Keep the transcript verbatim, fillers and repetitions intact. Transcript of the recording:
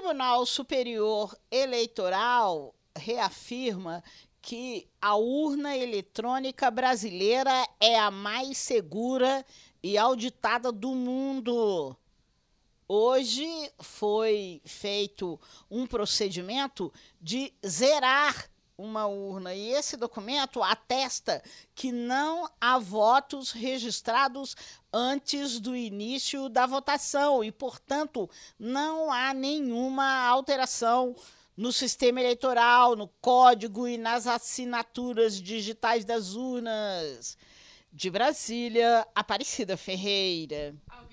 Tribunal Superior Eleitoral reafirma que a urna eletrônica brasileira é a mais segura e auditada do mundo. Hoje foi feito um procedimento de zerar uma urna e esse documento atesta que não há votos registrados antes do início da votação e, portanto, não há nenhuma alteração no sistema eleitoral, no código e nas assinaturas digitais das urnas. De Brasília, Aparecida Ferreira.